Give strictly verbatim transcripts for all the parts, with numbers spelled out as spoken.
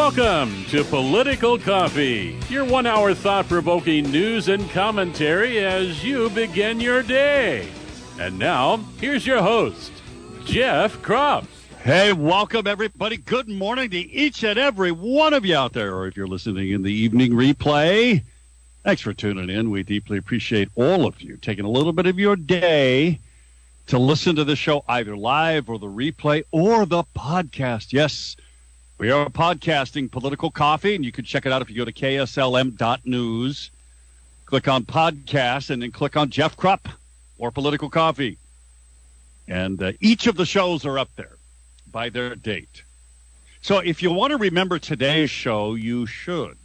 Welcome to Political Coffee, your one-hour thought-provoking news and commentary as you begin your day. And now, here's your host, Jeff Kropf. Hey, welcome, everybody. Good morning to each and every one of you out there, or if you're listening in the evening replay, thanks for tuning in. We deeply appreciate all of you taking a little bit of your day to listen to the show, either live or the replay or the podcast. Yes, we are podcasting Political Coffee, and you can check it out if you go to K S L M dot news. Click on podcast, and then click on Jeff Kropf or Political Coffee. And uh, each of the shows are up there by their date. So if you want to remember today's show, you should.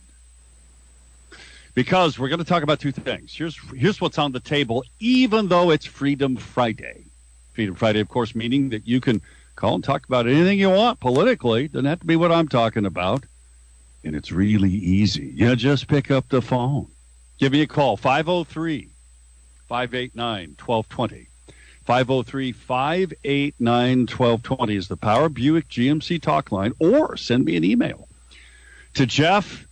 Because we're going to talk about two things. Here's, here's what's on the table, even though it's Freedom Friday. Freedom Friday, of course, meaning that you can call and talk about anything you want politically. Doesn't have to be what I'm talking about. And it's really easy. You just pick up the phone. Give me a call, five oh three, five eight nine, one two two oh. five oh three, five eight nine, one two two oh is the Power Buick G M C talk line. Or send me an email to Jeff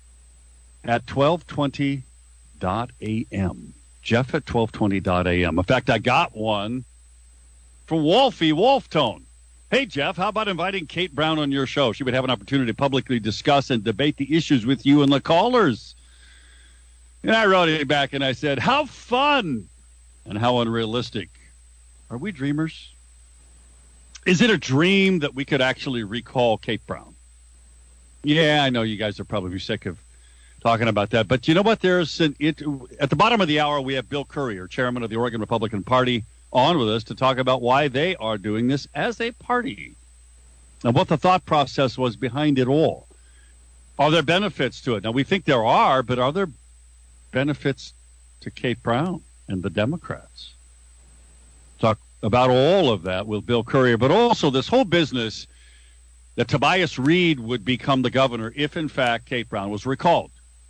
at twelve twenty dot a m. Jeff at twelve twenty dot a m. In fact, I got one from Wolfie Wolftone. Hey, Jeff, how about inviting Kate Brown on your show? She would have an opportunity to publicly discuss and debate the issues with you and the callers. And I wrote it back and I said, how fun and how unrealistic. Are we dreamers? Is it a dream that we could actually recall Kate Brown? Yeah, I know you guys are probably sick of talking about that. But you know what? There's an, it, at the bottom of the hour, we have Bill Courier, chairman of the Oregon Republican Party, on with us to talk about why they are doing this as a party and what the thought process was behind it all. Are there benefits to it? Now, we think there are, but are there benefits to Kate Brown and the Democrats? Talk about all of that with Bill Courier, but also this whole business that Tobias Reed would become the governor if, in fact, Kate Brown was recalled.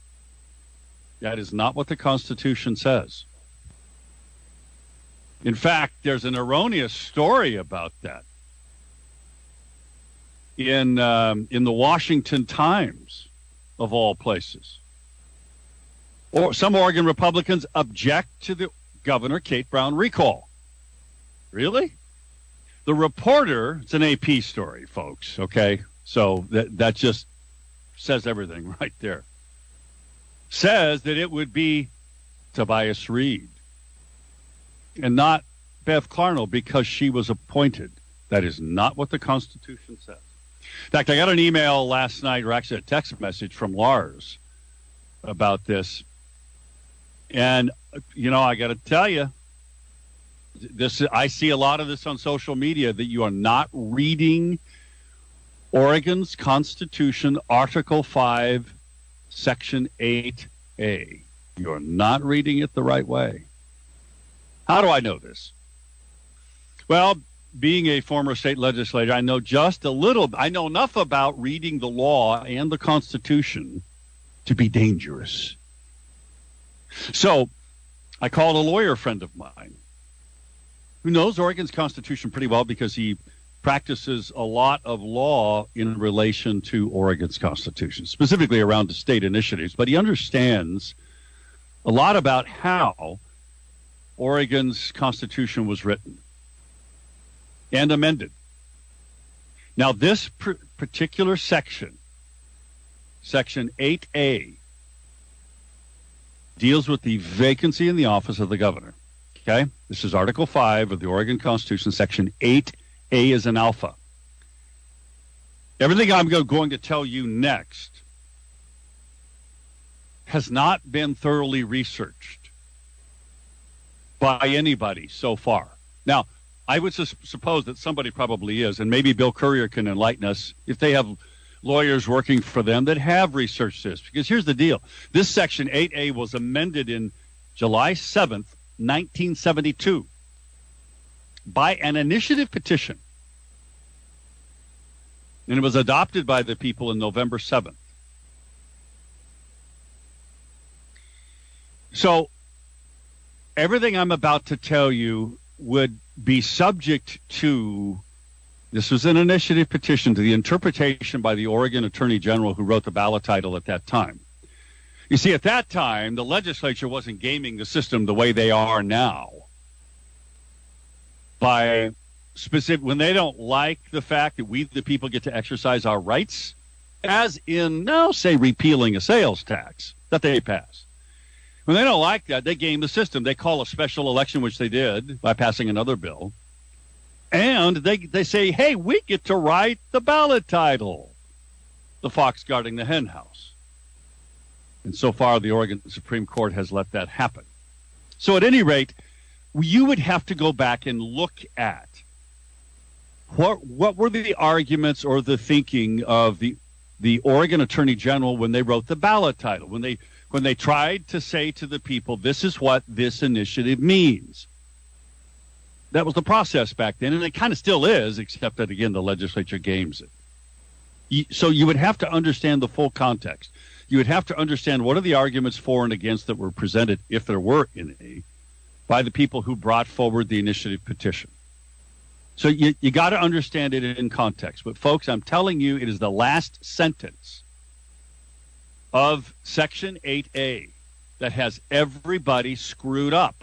That is not what the Constitution says. In fact, there's an erroneous story about that in um, in the Washington Times, of all places. Or some Oregon Republicans object to the Governor Kate Brown recall. Really? The Reporter, it's an A P story, folks, okay? So that, that just says everything right there. Says that it would be Tobias Reed and not Bev Clarno because she was appointed. That is not what the Constitution says. In fact, I got an email last night, or actually a text message from Lars about this. And, you know, I got to tell you, this I see a lot of this on social media, that you are not reading Oregon's Constitution, Article five, Section eight A. You're not reading it the right way. How do I know this? Well, being a former state legislator, I know just a little. I know enough about reading the law and the Constitution to be dangerous. So I called a lawyer friend of mine who knows Oregon's Constitution pretty well because he practices a lot of law in relation to Oregon's Constitution, specifically around the state initiatives. But he understands a lot about how Oregon's Constitution was written and amended. Now, this pr- particular section, Section eight A, deals with the vacancy in the office of the governor. Okay? This is Article five of the Oregon Constitution, Section eight A is an alpha. Everything I'm going to tell you next has not been thoroughly researched by anybody so far. Now, I would su- suppose that somebody probably is, and maybe Bill Courier can enlighten us if they have lawyers working for them that have researched this. Because here's the deal. This Section eight A was amended in July seventh, nineteen seventy-two by an initiative petition. And it was adopted by the people in November seventh. So everything I'm about to tell you would be subject to This was an initiative petition to the interpretation by the Oregon Attorney General who wrote the ballot title at that time. You see, at that time, the legislature wasn't gaming the system the way they are now. By specific, when they don't like the fact that we, the people, get to exercise our rights, as in, now say, repealing a sales tax that they pass. When they don't like that, they game the system. They call a special election, which they did by passing another bill. And they they say, hey, we get to write the ballot title, The Fox Guarding the Hen House. And so far, the Oregon Supreme Court has let that happen. So at any rate, you would have to go back and look at what what were the arguments or the thinking of the the Oregon Attorney General when they wrote the ballot title, when they when they tried to say to the people, this is what this initiative means. That was the process back then, and it kind of still is, except that, again, the legislature games it. So you would have to understand the full context. You would have to understand what are the arguments for and against that were presented, if there were any, by the people who brought forward the initiative petition. So you, you got to understand it in context. But, folks, I'm telling you, it is the last sentence of Section eight A that has everybody screwed up.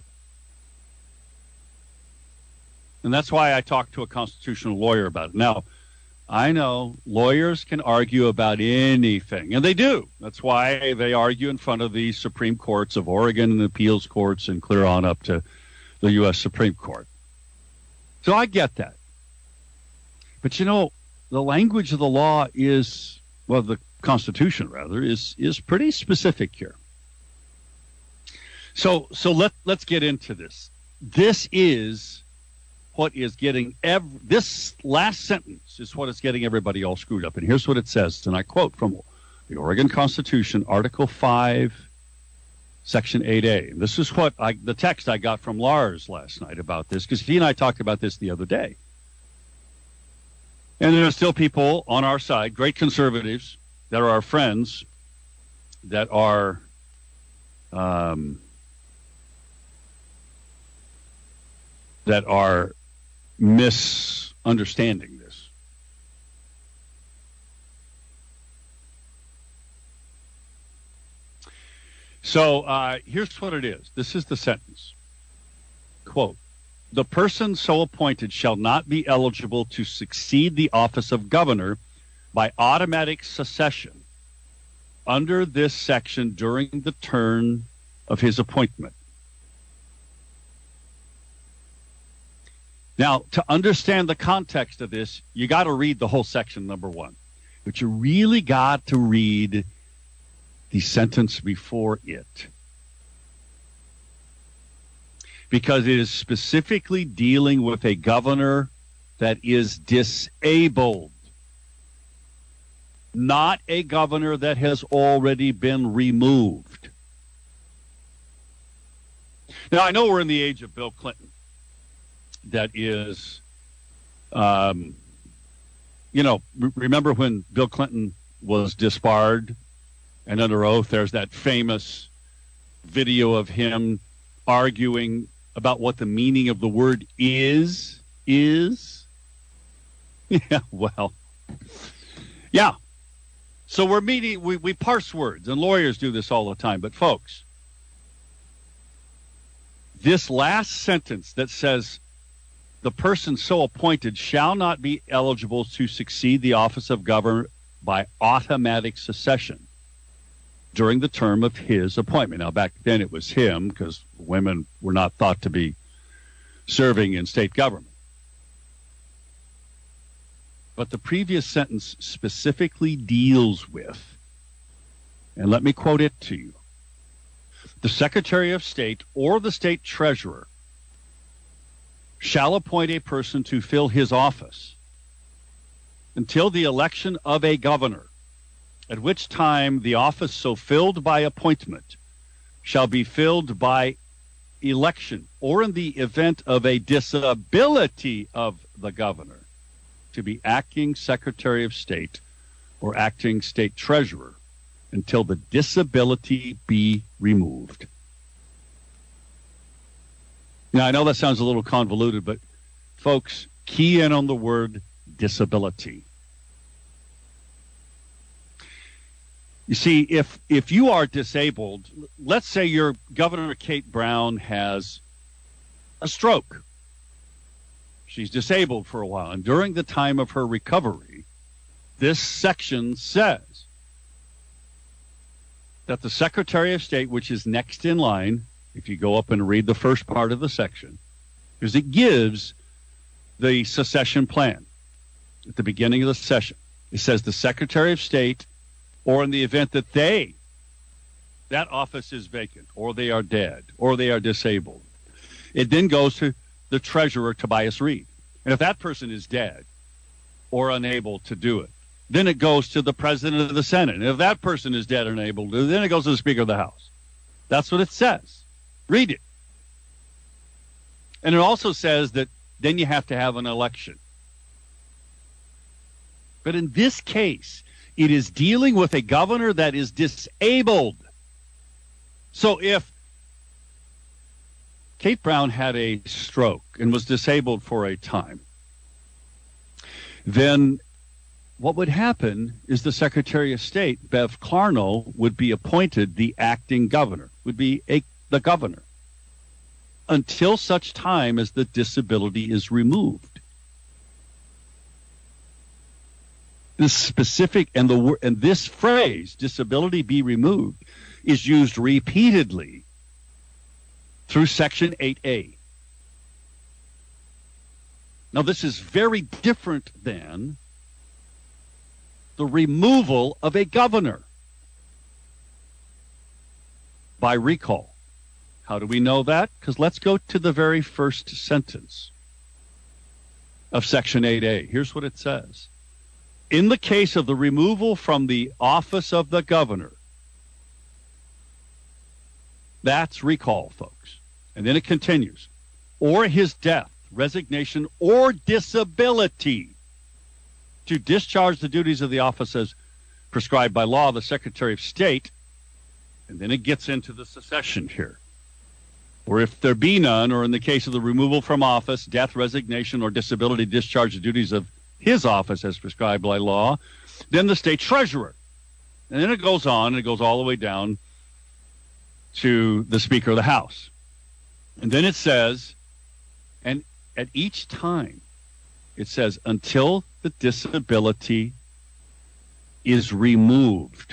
And that's why I talked to a constitutional lawyer about it. Now, I know lawyers can argue about anything, and they do. That's why they argue in front of the Supreme Courts of Oregon and the appeals courts and clear on up to the U S Supreme Court. So I get that. But, you know, the language of the law is, well, the Constitution, rather, is is pretty specific here. So so let, let's get into this. This is what is getting every, this last sentence is what is getting everybody all screwed up. And here's what it says, and I quote from the Oregon Constitution, Article five, Section eight A. And this is what I, the text I got from Lars last night about this, because he and I talked about this the other day. And there are still people on our side, great conservatives, that are our friends, that are um, that are misunderstanding this. So uh, here's what it is. This is the sentence. Quote, the person so appointed shall not be eligible to succeed the office of governor by automatic succession under this section during the term of his appointment. Now, to understand the context of this, you got to read the whole section, number one. But you really got to read the sentence before it, because it is specifically dealing with a governor that is disabled, not a governor that has already been removed. Now, I know we're in the age of Bill Clinton. That is, um, you know, re- remember when Bill Clinton was disbarred and under oath, there's that famous video of him arguing about what the meaning of the word is, is. Yeah, well, yeah. So we're meeting, we, we parse words, and lawyers do this all the time. But folks, this last sentence that says, the person so appointed shall not be eligible to succeed the office of governor by automatic succession during the term of his appointment. Now, back then it was him, because women were not thought to be serving in state government. But the previous sentence specifically deals with, and let me quote it to you, the Secretary of State or the state treasurer shall appoint a person to fill his office until the election of a governor, at which time the office so filled by appointment shall be filled by election, or in the event of a disability of the governor, to be acting Secretary of State or acting state treasurer until the disability be removed. Now, I know that sounds a little convoluted, but folks, key in on the word disability. You see, if if you are disabled, let's say your Governor Kate Brown has a stroke. She's disabled for a while, and during the time of her recovery, this section says that the Secretary of State, which is next in line, if you go up and read the first part of the section, because it gives the secession plan at the beginning of the session. It says the Secretary of State, or in the event that they, that office is vacant, or they are dead, or they are disabled. It then goes to the Treasurer, Tobias Reed. And if that person is dead or unable to do it, then it goes to the President of the Senate. And if that person is dead or unable to do it, then it goes to the Speaker of the House. That's what it says. Read it. And it also says that then you have to have an election. But in this case, it is dealing with a governor that is disabled. So if Kate Brown had a stroke and was disabled for a time, then what would happen is the Secretary of State, Bev Clarno, would be appointed the acting governor, would be a, the governor, until such time as the disability is removed. This specific and the and this phrase, disability be removed, is used repeatedly through Section eight A. Now, this is very different than the removal of a governor by recall. How do we know that? Because let's go to the very first sentence of Section eight A. Here's what it says. In the case of the removal from the office of the governor, that's recall, folks. And then it continues, or his death, resignation, or disability to discharge the duties of the office as prescribed by law, the Secretary of State, and then it gets into the secession here. Or if there be none, or in the case of the removal from office, death, resignation, or disability to discharge the duties of his office as prescribed by law, then the state treasurer. And then it goes on, and it goes all the way down to the Speaker of the House. And then it says, and at each time, it says, until the disability is removed.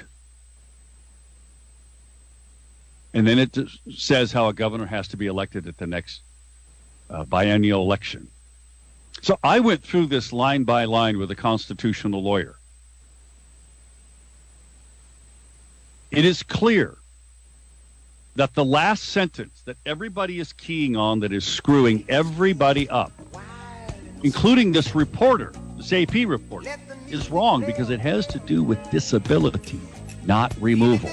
And then it says how a governor has to be elected at the next uh, biennial election. So I went through this line by line with a constitutional lawyer. It is clear that the last sentence that everybody is keying on, that is screwing everybody up, including this reporter, this A P reporter, is wrong because it has to do with disability, not removal.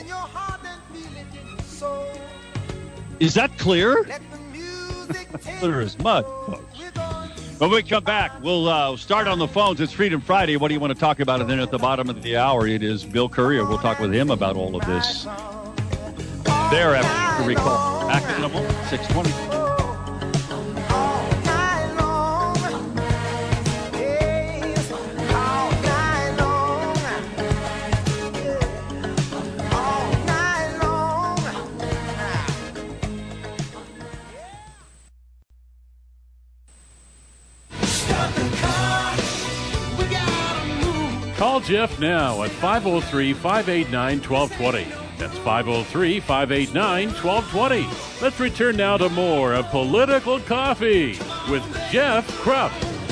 Is that clear? Clear as mud, folks. When we come back, we'll uh, start on the phones. It's Freedom Friday. What do you want to talk about? And then at the bottom of the hour, it is Bill Courier. We'll talk with him about all of this. There after the recall. Back in a moment, six twenty. Call Jeff now at five oh three, five eight nine, one two two zero. That's five oh three, five eight nine, one two two zero. Let's return now to more of Political Coffee with Jeff Krupp.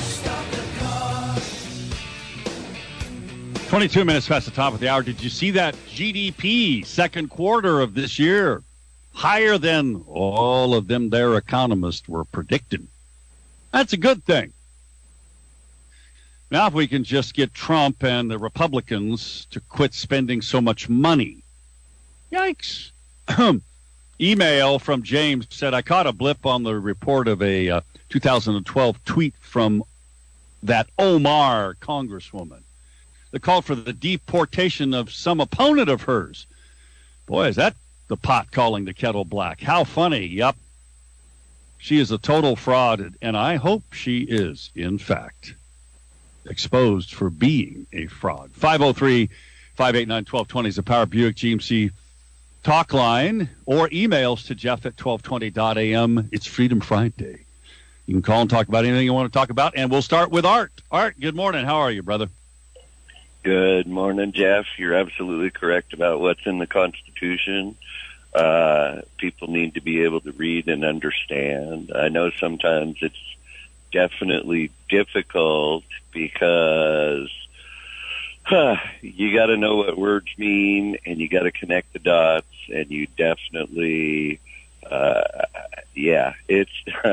twenty-two minutes past the top of the hour. Did you see that G D P second quarter of this year? Higher than all of them their economists were predicting. That's a good thing. Now if we can just get Trump and the Republicans to quit spending so much money. Yikes. Email from James said, I caught a blip on the report of a uh, two thousand twelve tweet from that Omar congresswoman that called for the deportation of some opponent of hers. Boy, is that the pot calling the kettle black. How funny. Yup. She is a total fraud, and I hope she is, in fact. exposed for being a fraud. five oh three, five eight nine, one two two zero is the Power Buick G M C talk line, or emails to Jeff at twelve twenty dot a m. It's Freedom Friday. You can call and talk about anything you want to talk about, and we'll start with Art. Art, good morning. How are you, brother? Good morning, Jeff. You're absolutely correct about what's in the Constitution. Uh, people need to be able to read and understand. I know sometimes it's definitely difficult because huh, you got to know what words mean, and you got to connect the dots, and you definitely, uh, yeah, it's,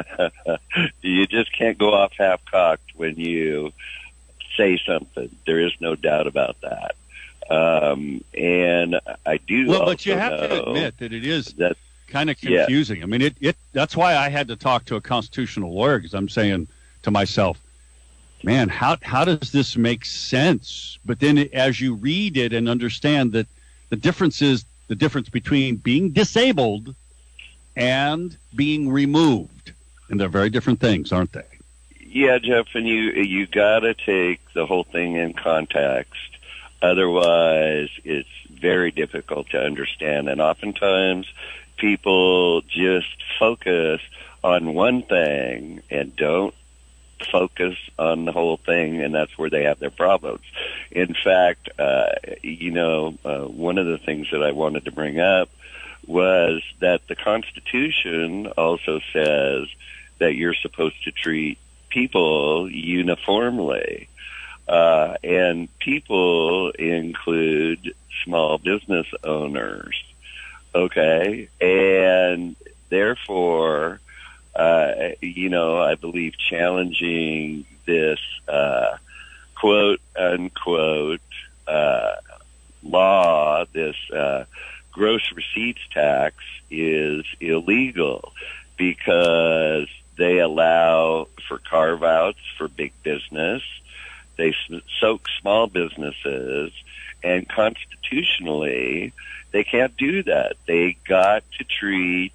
you just can't go off half-cocked when you say something. There is no doubt about that. Um, and I do Well, also but you have to admit that it is that, kind of confusing. Yeah. I mean, it, it, that's why I had to talk to a constitutional lawyer, because I'm saying to myself, man, how how does this make sense? But then as you read it and understand that the difference is the difference between being disabled and being removed. And they're very different things, aren't they? Yeah, Jeff, and you you got to take the whole thing in context. Otherwise, it's very difficult to understand. And oftentimes, people just focus on one thing and don't focus on the whole thing, and that's where they have their problems. In fact, uh, you know, uh, one of the things that I wanted to bring up was that the Constitution also says that you're supposed to treat people uniformly. Uh, and people include small business owners, okay? And therefore, uh, you know, I believe challenging this uh, quote, unquote, uh, law, this uh, gross receipts tax is illegal because they allow for carve-outs for big business. They soak small businesses, and constitutionally, they can't do that. They got to treat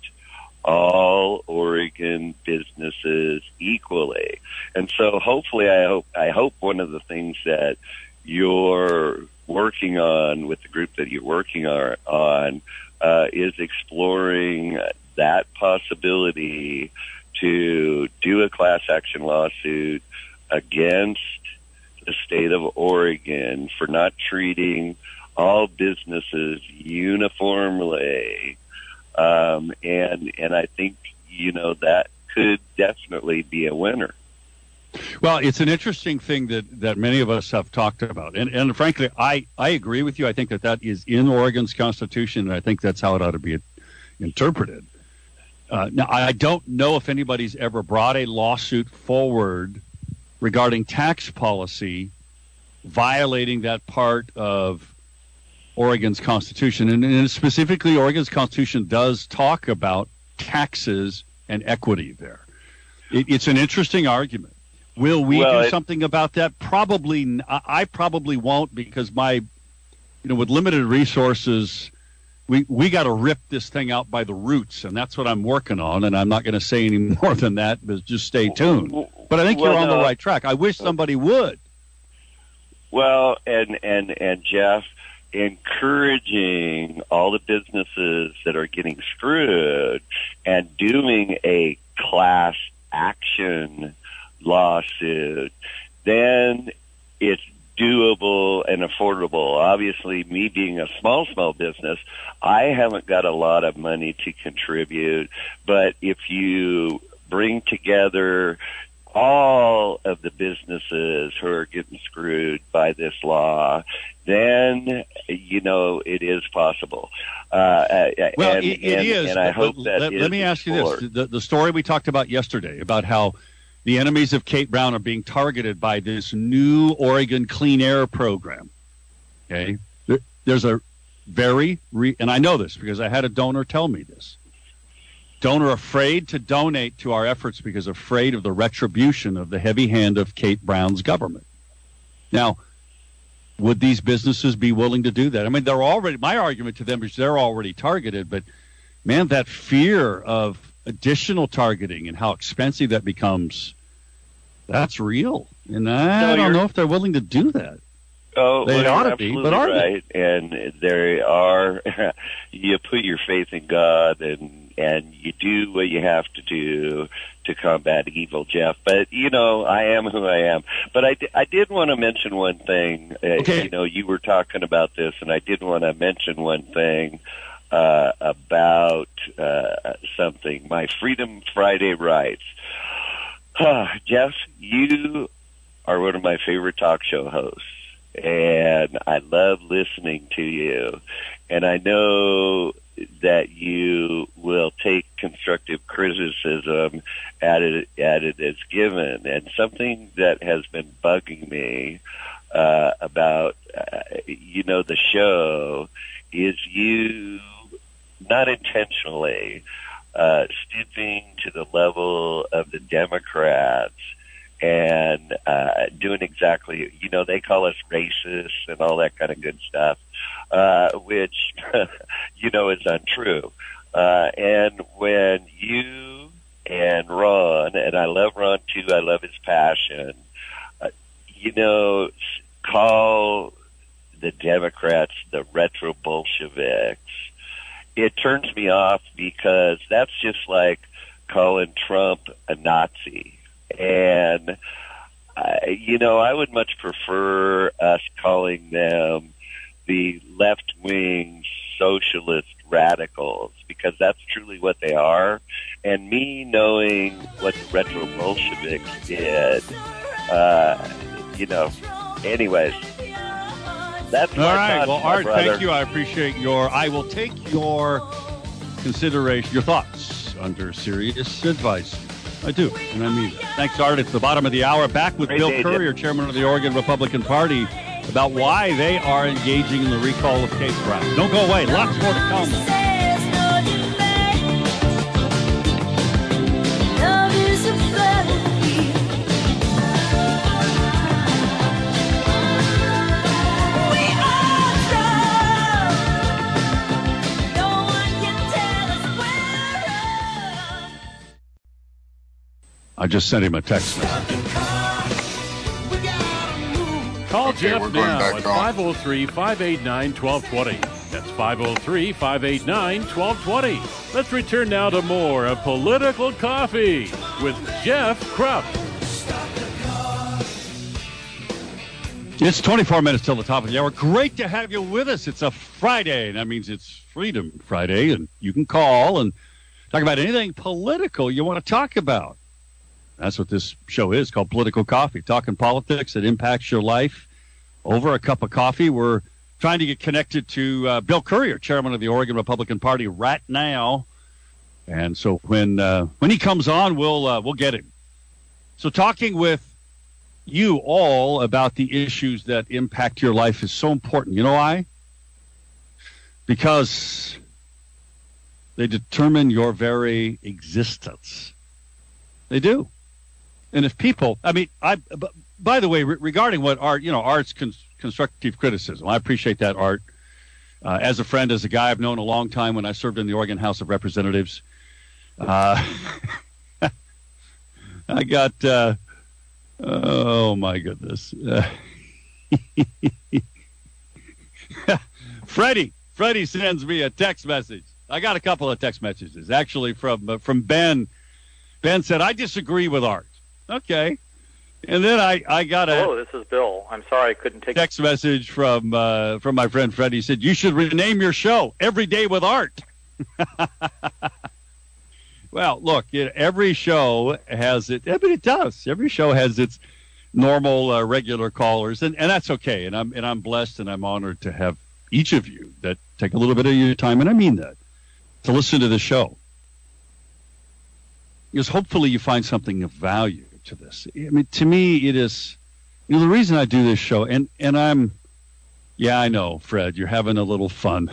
all Oregon businesses equally. And so hopefully, I hope, I hope one of the things that you're working on with the group that you're working on uh, is exploring that possibility to do a class action lawsuit against the state of Oregon for not treating all businesses uniformly. Um, and, and I think, you know, that could definitely be a winner. Well, it's an interesting thing that, that many of us have talked about. And, and frankly, I, I agree with you. I think that that is in Oregon's Constitution, and I think that's how it ought to be interpreted. Uh, now, I don't know if anybody's ever brought a lawsuit forward regarding tax policy violating that part of Oregon's Constitution. And, and specifically, Oregon's Constitution does talk about taxes and equity there. It, it's an interesting argument. Will we well, do it, something about that? Probably. I probably won't, because my, you know, with limited resources, we we got to rip this thing out by the roots, and that's what I'm working on. And I'm not going to say any more than that, but just stay tuned. But I think well, you're on no, the right track. I wish somebody would. Well, and and and Jeff, encouraging all the businesses that are getting screwed and doing a class action lawsuit, then it's doable and affordable. Obviously, me being a small, small business, I haven't got a lot of money to contribute, but if you bring together all of the businesses who are getting screwed by this law, then, you know, it is possible. Uh, well, and, it, it and, is. And I but, hope but that let, is let me ask explored. you this. The, the story we talked about yesterday about how the enemies of Kate Brown are being targeted by this new Oregon Clean Air program. Okay? There, there's a very, re, and I know this because I had a donor tell me this. Donor afraid to donate to our efforts because afraid of the retribution of the heavy hand of Kate Brown's government. Now, would these businesses be willing to do that? I mean, they're already, my argument to them is they're already targeted, but man, that fear of additional targeting and how expensive that becomes, that's real. And I No, don't you're- know if they're willing to do that. Oh, They well, ought you're to be, absolutely but are they? right. And there are, you put your faith in God, and and you do what you have to do to combat evil, Jeff. But you know, I am who I am. But I, di- I did want to mention one thing. Uh, Okay. You know, you were talking about this, and I did want to mention one thing uh, about uh, something. My Freedom Friday rights. Jeff, you are one of my favorite talk show hosts. And I love listening to you. And I know that you will take constructive criticism at it, at it as given. And something that has been bugging me uh, about, uh, you know, the show is you, not intentionally, uh, stooping to the level of the Democrats and uh, doing exactly, you know, they call us racist and all that kind of good stuff, uh, which, you know, is untrue. Uh, and when you and Ron, and I love Ron too, I love his passion, uh, you know, call the Democrats the retro Bolsheviks, it turns me off because that's just like calling Trump a Nazi. And, uh, you know, I would much prefer us calling them the left-wing socialist radicals, because that's truly what they are. And me knowing what the retro Bolsheviks did, uh, you know, anyways, that's All my right. thoughts, Well, my Art, brother. thank you. I appreciate your. I will take your consideration, your thoughts under serious advice. I do, and I mean that. Thanks, Art. It's the bottom of the hour. Back with Great Bill day, Courier, chairman of the Oregon Republican Party, about why they are engaging in the recall of Kate Brown. Don't go away. Lots more to come. I just sent him a text message. Call Okay, Jeff we're going now back at on. five oh three, five eight nine, one two two zero. That's five oh three, five eight nine, one two two zero. Let's return now to more of Political Coffee with Jeff Krupp. It's twenty-four minutes till the top of the hour. Great to have you with us. It's a Friday. That means it's Freedom Friday, and you can call and talk about anything political you want to talk about. That's what this show is, called Political Coffee, talking politics that impacts your life over a cup of coffee. We're trying to get connected to uh, Bill Courier, chairman of the Oregon Republican Party, right now. And so when uh, when he comes on, we'll uh, we'll get him. So talking with you all about the issues that impact your life is so important. You know why? Because they determine your very existence. They do. And if people, I mean, I, by the way, re- regarding what Art, you know, Art's con- constructive criticism, I appreciate that, Art. Uh, as a friend, as a guy I've known a long time when I served in the Oregon House of Representatives, uh, I got, uh, oh my goodness. Uh, Freddie, Freddie sends me a text message. I got a couple of text messages, actually, from uh, from Ben. Ben said, I disagree with Art. Okay. And then I, I got a Hello, this is Bill. I'm sorry I couldn't take text message from uh, from my friend Freddie. He said, you should rename your show Every Day with Art. Well, look, it, every show has it. I mean, it does. Every show has its normal, uh, regular callers, and, and that's okay. And I'm and I'm blessed, and I'm honored to have each of you that take a little bit of your time, and I mean that, to listen to the show. Because hopefully you find something of value to this. I mean, to me, it is, you know, the reason I do this show, and, and I'm, yeah, I know, Fred, you're having a little fun.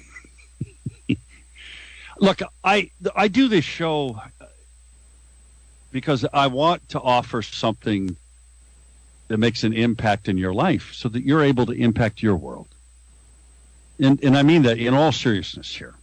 Look, I I do this show because I want to offer something that makes an impact in your life so that you're able to impact your world. And and I mean that in all seriousness here.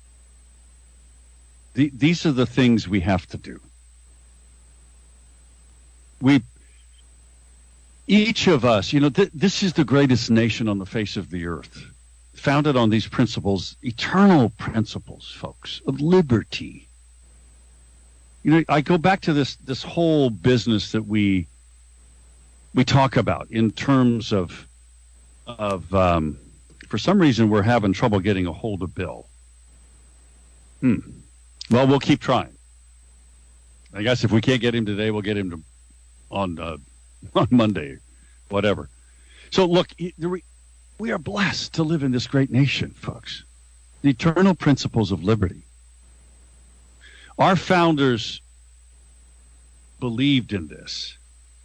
The, these are the things we have to do. We each of us, you know, th- this is the greatest nation on the face of the earth, founded on these principles, eternal principles, folks, of liberty. You know, I go back to this this whole business that we we talk about in terms of of um, for some reason we're having trouble getting a hold of Bill. Hmm. Well, we'll keep trying. I guess if we can't get him today, we'll get him to, on uh, on Monday, whatever. So look, we are blessed to live in this great nation, folks. The eternal principles of liberty. Our founders believed in this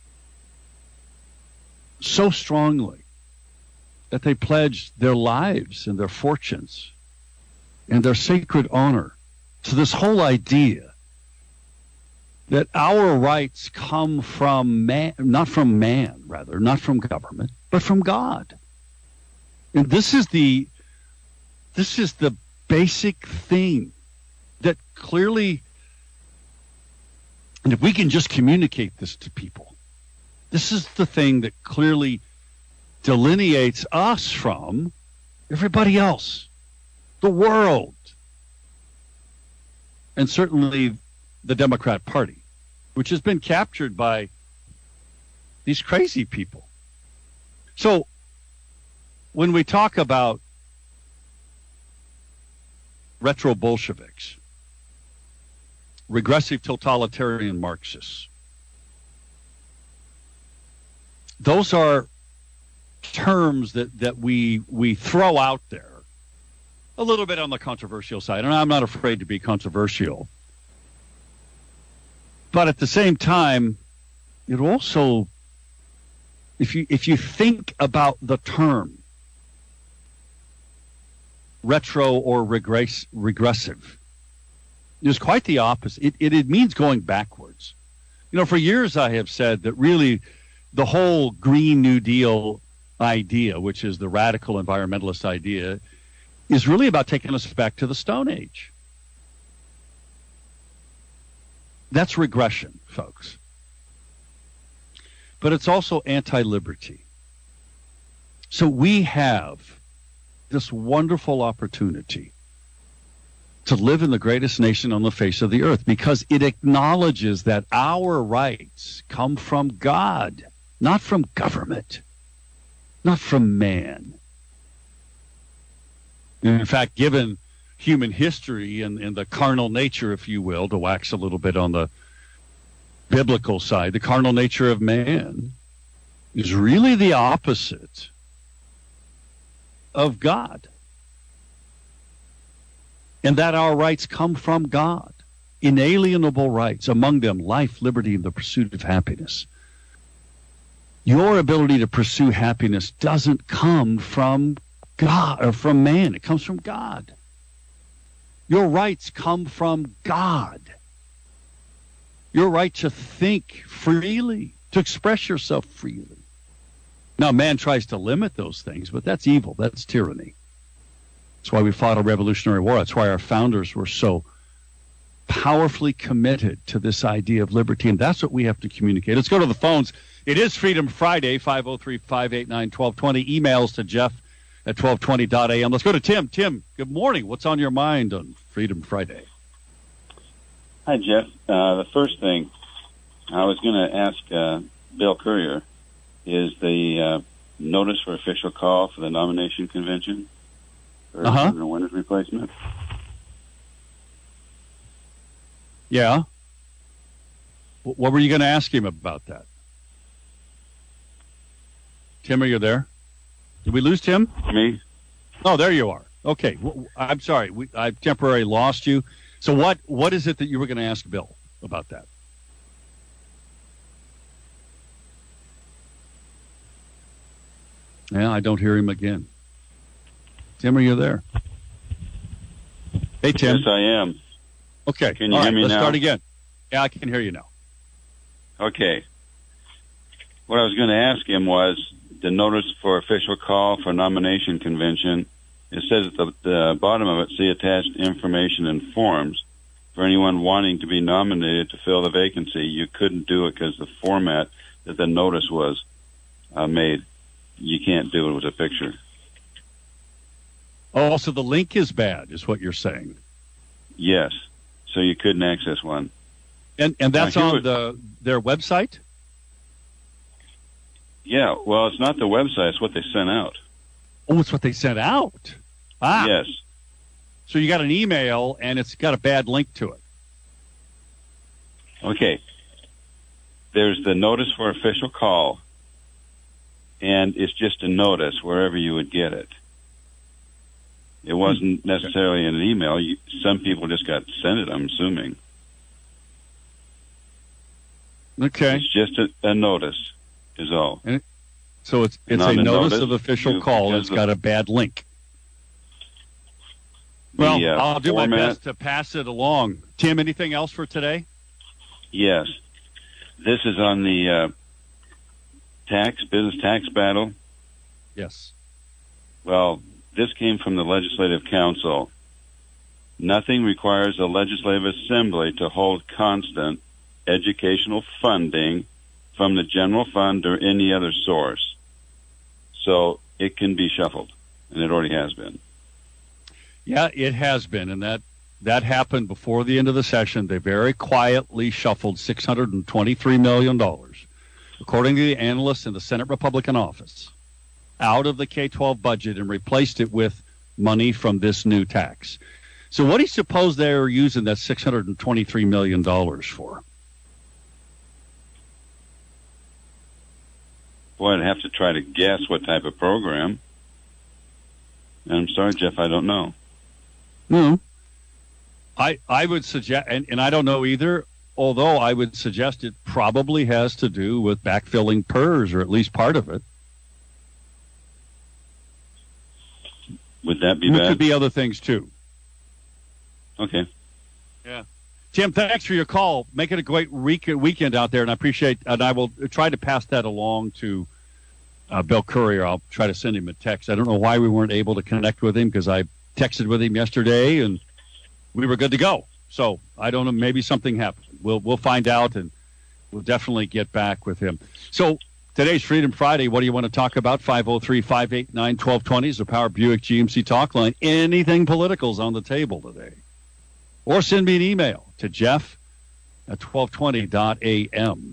so strongly that they pledged their lives and their fortunes and their sacred honor to this whole idea that our rights come from man, not from man, rather, not from government, but from God. And this is the this is the basic thing that clearly, and if we can just communicate this to people, this is the thing that clearly delineates us from everybody else, the world, and certainly the Democrat Party, which has been captured by these crazy people. So when we talk about retro Bolsheviks, regressive totalitarian Marxists, those are terms that, that we we throw out there a little bit on the controversial side, and I'm not afraid to be controversial. But at the same time, it also, if you if you think about the term retro or regress, regressive, it's quite the opposite. It, it it means going backwards. You know, for years I have said that really the whole Green New Deal idea, which is the radical environmentalist idea, is really about taking us back to the Stone Age. That's regression, folks. But it's also anti-liberty. So we have this wonderful opportunity to live in the greatest nation on the face of the earth because it acknowledges that our rights come from God, not from government, not from man. In fact, given human history and, and the carnal nature, if you will, to wax a little bit on the biblical side, the carnal nature of man is really the opposite of God. And that our rights come from God, inalienable rights, among them life, liberty, and the pursuit of happiness. Your ability to pursue happiness doesn't come from God or from man. It comes from God. Your rights come from God. Your right to think freely, to express yourself freely. Now, man tries to limit those things, but that's evil. That's tyranny. That's why we fought a Revolutionary War. That's why our founders were so powerfully committed to this idea of liberty, and that's what we have to communicate. Let's go to the phones. It is Freedom Friday, five oh three, five eight nine, one two two zero. Emails to Jeff at twelve twenty dot a m. Let's go to Tim. Tim, good morning. What's on your mind on Freedom Friday? Hi, Jeff. Uh, the first thing I was going to ask uh, Bill Courier is the uh, notice for official call for the nomination convention for uh-huh. Governor Winter's replacement. Yeah. What were you going to ask him about that? Tim, are you there? Did we lose Tim? Me? Oh, there you are. Okay. I'm sorry. We, I temporarily lost you. So what, what is it that you were going to ask Bill about that? Yeah, I don't hear him again. Tim, are you there? Hey, Tim. Yes, I am. Okay. Can you All hear right, me let's now? start again. Yeah, I can hear you now. Okay. What I was going to ask him was the notice for official call for nomination convention. It says at the, the bottom of it, see attached information and forms. For anyone wanting to be nominated to fill the vacancy, you couldn't do it because the format that the notice was. uh, made. You can't do it with a picture. Oh, so the link is bad, is what you're saying. Yes. So you couldn't access one. And and that's Now, on would, the their website? Yeah, well, it's not the website. It's what they sent out. Oh, it's what they sent out. Ah. Yes. So you got an email, and it's got a bad link to it. Okay. There's the notice for official call, and it's just a notice wherever you would get it. It wasn't necessarily in an email. You, some people just got sent it, I'm assuming. Okay. It's just a, a notice, is all. And it, so it's it's a notice, notice of official you, call, and it's got a bad link. The, Well, uh, I'll do format, my best to pass it along. Tim, anything else for today? Yes. This is on the uh, tax, business tax battle. Yes. Well, this came from the Legislative Council. Nothing requires the Legislative Assembly to hold constant educational funding from the general fund or any other source. So it can be shuffled, and it already has been. Yeah, it has been, and that that happened before the end of the session. They very quietly shuffled six hundred twenty-three million dollars, according to the analysts in the Senate Republican office, out of the K twelve budget and replaced it with money from this new tax. So what do you suppose they're using that six hundred twenty-three million dollars for? Boy, I'd have to try to guess what type of program. I'm sorry, Jeff, I don't know. No. I I would suggest, and, and I don't know either, although I would suggest it probably has to do with backfilling P E R S, or at least part of it. Would that be It bad? could be other things, too. Okay. Yeah. Tim, thanks for your call. Make it a great week, weekend out there, and I appreciate, and I will try to pass that along to uh, Bill Courier. I'll try to send him a text. I don't know why we weren't able to connect with him, because I texted with him yesterday, and we were good to go. So I don't know, maybe something happened. We'll we'll find out, and we'll definitely get back with him. So today's Freedom Friday. What do you want to talk about? five oh three, five eight nine, one two two zero is the Power Buick G M C talk line. Anything political is on the table today. Or send me an email to Jeff at twelve twenty dot a m.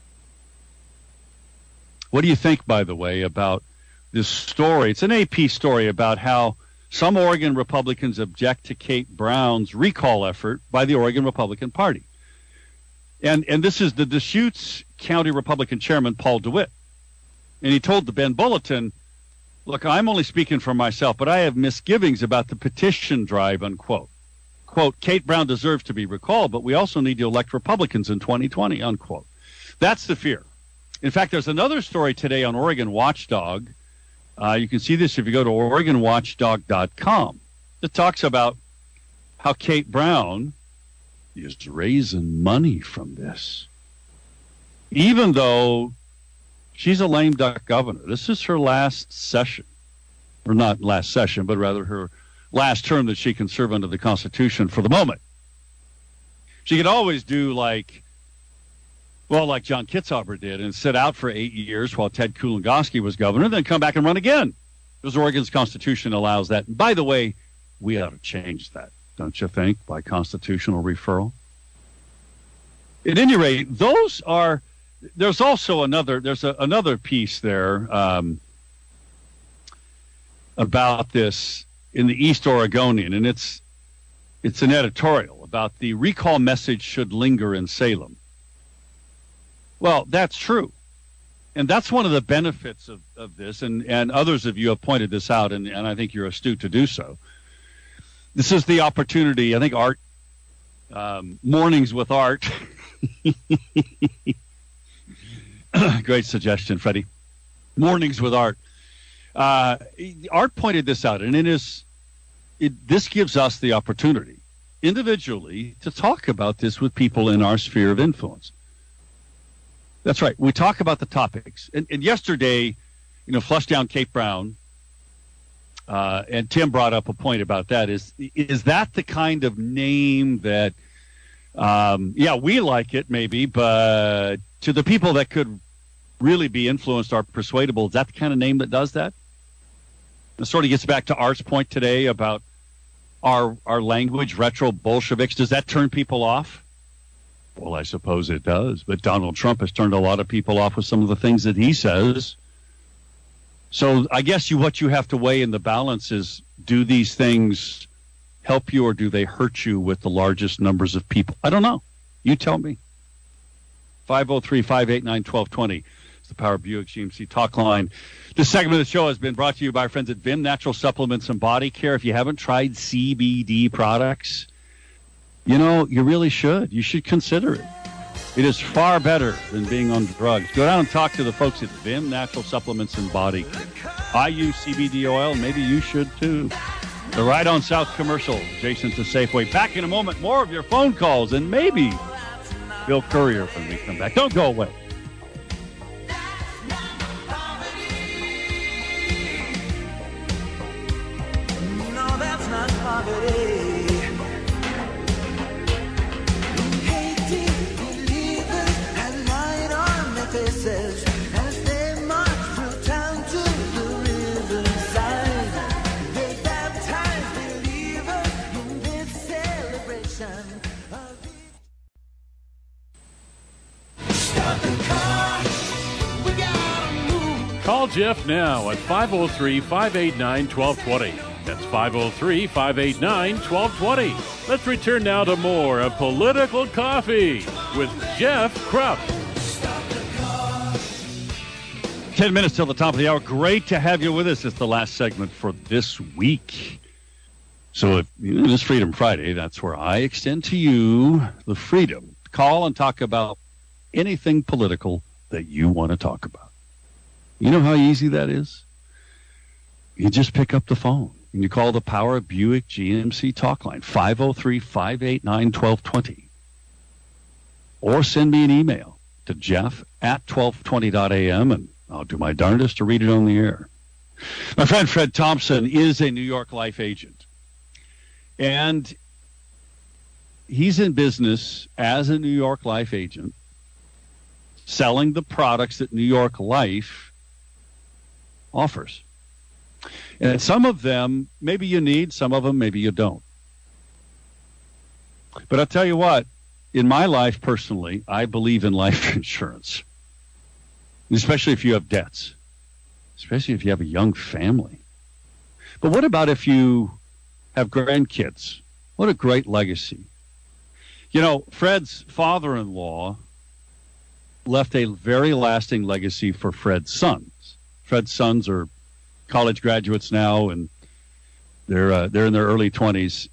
What do you think, by the way, about this story? It's an A P story about how some Oregon Republicans object to Kate Brown's recall effort by the Oregon Republican Party. And and this is the Deschutes County Republican Chairman, Paul DeWitt. And he told the Bend Bulletin, look, I'm only speaking for myself, but I have misgivings about the petition drive, unquote. Quote, Kate Brown deserves to be recalled, but we also need to elect Republicans in twenty twenty, unquote. That's the fear. In fact, there's another story today on Oregon Watchdog. Uh, you can see this if you go to Oregon Watchdog dot com. It talks about how Kate Brown is raising money from this. Even though she's a lame duck governor. This is her last session. Or not last session, but rather her last term that she can serve under the Constitution for the moment. She could always do like, well, like John Kitzhaber did, and sit out for eight years while Ted Kulongoski was governor, then come back and run again. Because Oregon's Constitution allows that. And by the way, we ought to change that, don't you think, by constitutional referral? At any rate, those are, there's also another, there's a, another piece there um, about this in the East Oregonian, and it's it's an editorial about the recall message should linger in Salem. Well, that's true. And that's one of the benefits of, of this, and, and others of you have pointed this out, and, and I think you're astute to do so. This is the opportunity, I think Art, um, Mornings with Art. Great suggestion, Freddie. Mornings with Art. Uh, Art pointed this out, and it is, it, this gives us the opportunity individually to talk about this with people in our sphere of influence. That's right. We talk about the topics. And, and yesterday, you know, flush down Kate Brown, uh, and Tim brought up a point about that. Is is that the kind of name that, um, yeah, we like it maybe, but to the people that could really be influenced or persuadable. Is that the kind of name that does that? It sort of gets back to Art's point today about our our language, retro Bolsheviks. Does that turn people off? Well, I suppose it does. But Donald Trump has turned a lot of people off with some of the things that he says. So I guess you what you have to weigh in the balance is, do these things help you or do they hurt you with the largest numbers of people? I don't know. You tell me. five oh three, five eight nine, one two two zero. It's the Power Buick G M C talk line. This segment of the show has been brought to you by our friends at Vim Natural Supplements and Body Care. If you haven't tried C B D products, you know, you really should. You should consider it. It is far better than being on drugs. Go down and talk to the folks at Vim Natural Supplements and Body Care. I use C B D oil, and maybe you should too. The Ride On South commercial, adjacent to Safeway. Back in a moment, more of your phone calls, and maybe Bill Courier when we come back. Don't go away. No, that's not poverty. As they march through town to the riverside, they baptize believers in this celebration of stop the car, we gotta move. Call Jeff now at five oh three, five eight nine, one two two zero. That's five oh three, five eight nine, one two two zero. Let's return now to more of Political Coffee with Jeff Krupp. Ten minutes till the top of the hour. Great to have you with us. It's the last segment for this week. So if you know, this Freedom Friday, that's where I extend to you the freedom to call and talk about anything political that you want to talk about. You know how easy that is? You just pick up the phone and you call the Power Buick G M C talk line, five oh three, five eight nine, one two two zero. Or send me an email to jeff at twelve twenty dot a m and I'll do my darndest to read it on the air. My friend Fred Thompson is a New York Life agent. And he's in business as a New York Life agent, selling the products that New York Life offers. And some of them, maybe you need, some of them, maybe you don't. But I'll tell you what, in my life personally, I believe in life insurance. Especially if you have debts, especially if you have a young family. But what about if you have grandkids? What a great legacy. You know, Fred's father-in-law left a very lasting legacy for Fred's sons. Fred's sons are college graduates now, and they're uh, they're in their early twenties.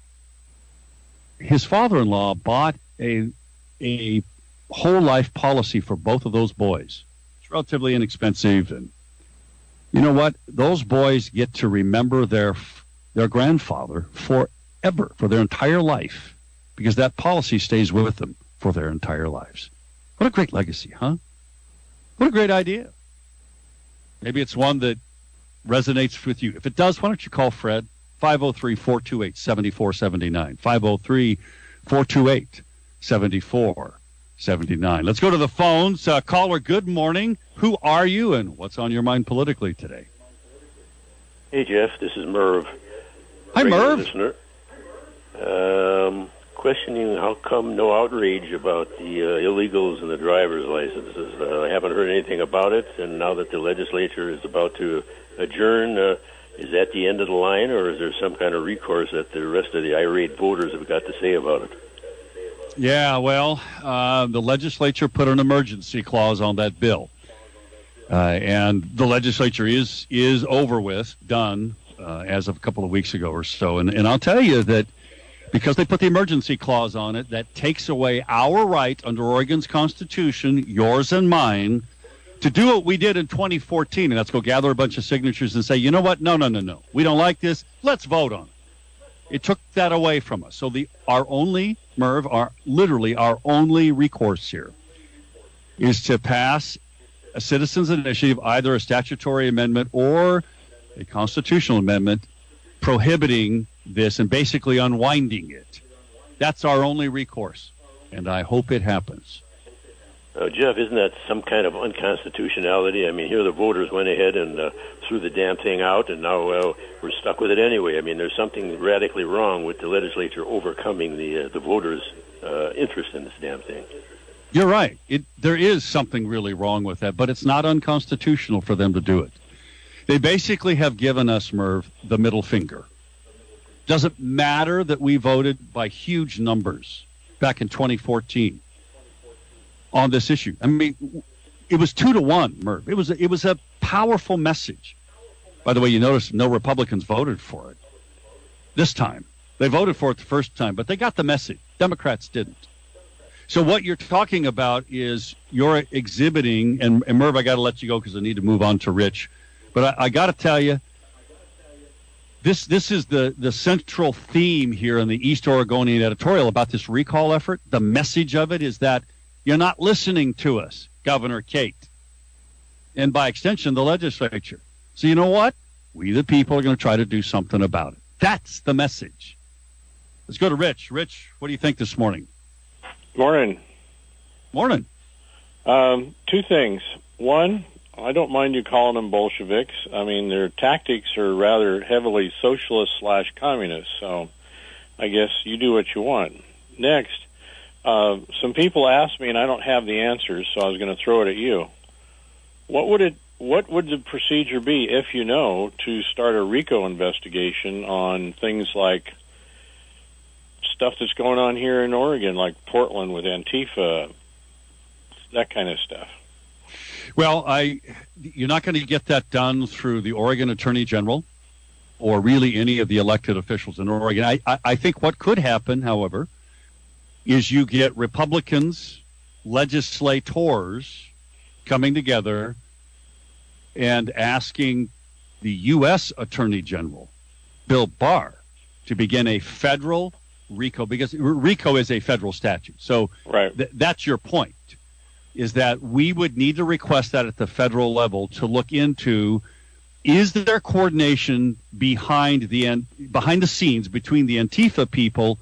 His father-in-law bought a a whole life policy for both of those boys. Relatively inexpensive, and you know what? Those boys get to remember their their grandfather forever, for their entire life, because that policy stays with them for their entire lives. What a great legacy, huh? What a great idea. Maybe it's one that resonates with you. If it does, why don't you call Fred, five oh three, four two eight, seven four seven nine, five oh three, four two eight, seven four seventy-nine. Let's go to the phones. Uh, caller, good morning. Who are you and what's on your mind politically today? Hey, Jeff. This is Merv. Hi, Merv. Listener. Um, questioning how come no outrage about the uh, illegals and the driver's licenses. Uh, I haven't heard anything about it, and now that the legislature is about to adjourn, uh, is that the end of the line, or is there some kind of recourse that the rest of the irate voters have got to say about it? Yeah, well, uh, the legislature put an emergency clause on that bill. Uh, and the legislature is is over with, done, uh, as of a couple of weeks ago or so. And, and I'll tell you that because they put the emergency clause on it, that takes away our right under Oregon's Constitution, yours and mine, to do what we did in twenty fourteen. And that's go gather a bunch of signatures and say, you know what? No, no, no, no. We don't like this. Let's vote on it. It took that away from us. So the our only, Merv, our literally our only recourse here is to pass a citizens' initiative, either a statutory amendment or a constitutional amendment prohibiting this and basically unwinding it. That's our only recourse, and I hope it happens. Uh, Jeff, isn't that some kind of unconstitutionality? I mean, here the voters went ahead and uh, threw the damn thing out, and now uh, we're stuck with it anyway. I mean, there's something radically wrong with the legislature overcoming the uh, the voters' uh, interest in this damn thing. You're right. It, there is something really wrong with that, but it's not unconstitutional for them to do it. They basically have given us, Merv, the middle finger. Doesn't matter that we voted by huge numbers back in twenty fourteen. On this issue. I mean, it was two to one, Merv. It was a, it was a powerful message. By the way, you notice no Republicans voted for it this time. They voted for it the first time, but they got the message. Democrats didn't. So what you're talking about is you're exhibiting, and, and Merv, I got to let you go because I need to move on to Rich. But I, I got to tell you, this this is the, the central theme here in the East Oregonian editorial about this recall effort. The message of it is that you're not listening to us, Governor Kate, and by extension, the legislature. So you know what? We, the people, are going to try to do something about it. That's the message. Let's go to Rich. Rich, what do you think this morning? Morning. Morning. Um, two things. One, I don't mind you calling them Bolsheviks. I mean, their tactics are rather heavily socialist slash communist, so I guess you do what you want. Next, Uh, some people asked me, and I don't have the answers, so I was going to throw it at you. What would it? What would the procedure be, if you know, to start a RICO investigation on things like stuff that's going on here in Oregon, like Portland with Antifa, that kind of stuff? Well, I you're not going to get that done through the Oregon Attorney General or really any of the elected officials in Oregon. I, I, I think what could happen, however, is you get Republicans, legislators coming together and asking the U S Attorney General, Bill Barr, to begin a federal RICO, because RICO is a federal statute. So right. th- that's your point, is that we would need to request that at the federal level to look into, is there coordination behind the behind the scenes between the Antifa people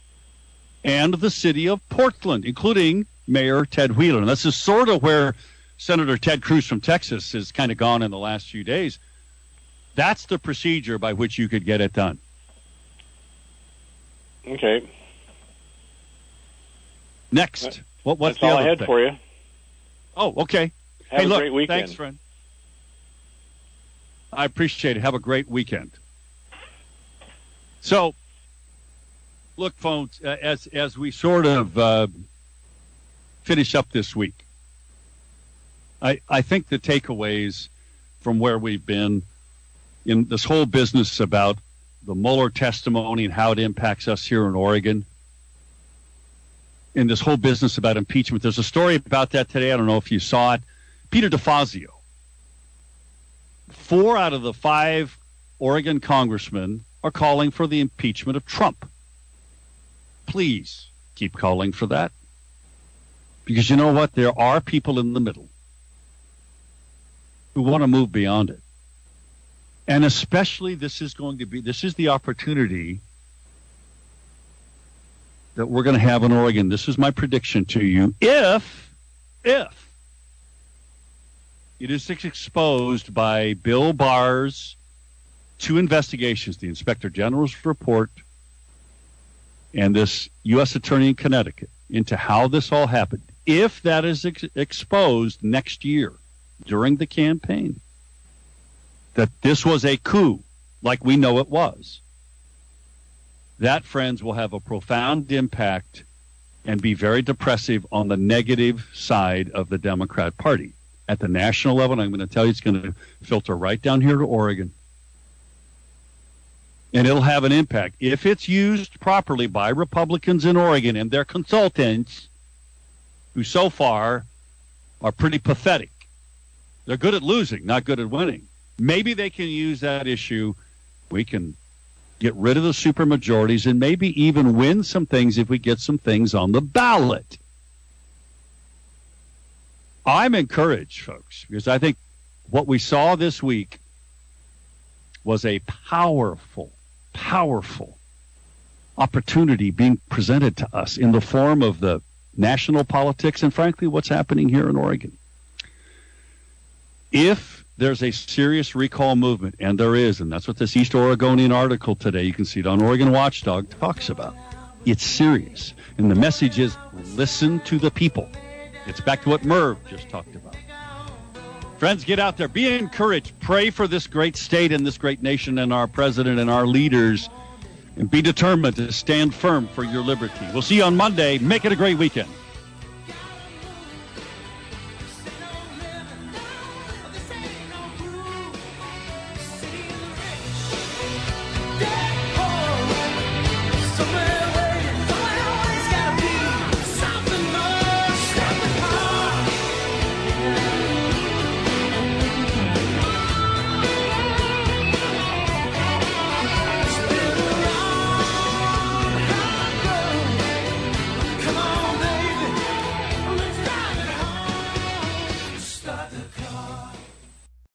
and the city of Portland, including Mayor Ted Wheeler. And this is sort of where Senator Ted Cruz from Texas has kind of gone in the last few days. That's the procedure by which you could get it done. Okay. Next. What, what's That's the all other I had thing? for you. Oh, okay. Have hey, a look, great weekend. Thanks, friend. I appreciate it. Have a great weekend. So, look, folks, uh, as as we sort of uh, finish up this week, I I think the takeaways from where we've been in this whole business about the Mueller testimony and how it impacts us here in Oregon, in this whole business about impeachment. There's a story about that today. I don't know if you saw it. Peter DeFazio. Four out of the five Oregon congressmen are calling for the impeachment of Trump. Please keep calling for that. Because you know what? There are people in the middle who want to move beyond it. And especially this is going to be, this is the opportunity that we're going to have in Oregon. This is my prediction to you. If, if it is exposed by Bill Barr's two investigations, the Inspector General's report and this U S Attorney in Connecticut, into how this all happened, if that is ex- exposed next year during the campaign, that this was a coup like we know it was, that, friends, will have a profound impact and be very depressive on the negative side of the Democrat Party. At the national level, and I'm going to tell you, it's going to filter right down here to Oregon. And it'll have an impact. If it's used properly by Republicans in Oregon and their consultants, who so far are pretty pathetic. They're good at losing, not good at winning. Maybe they can use that issue. We can get rid of the supermajorities and maybe even win some things if we get some things on the ballot. I'm encouraged, folks, because I think what we saw this week was a powerful, powerful opportunity being presented to us in the form of the national politics, and frankly, what's happening here in Oregon. If there's a serious recall movement, and there is, and that's what this East Oregonian article today, you can see it on Oregon Watchdog, talks about. It's serious. And the message is, listen to the people. It's back to what Merv just talked about. Friends, get out there. Be encouraged. Pray for this great state and this great nation and our president and our leaders. And be determined to stand firm for your liberty. We'll see you on Monday. Make it a great weekend.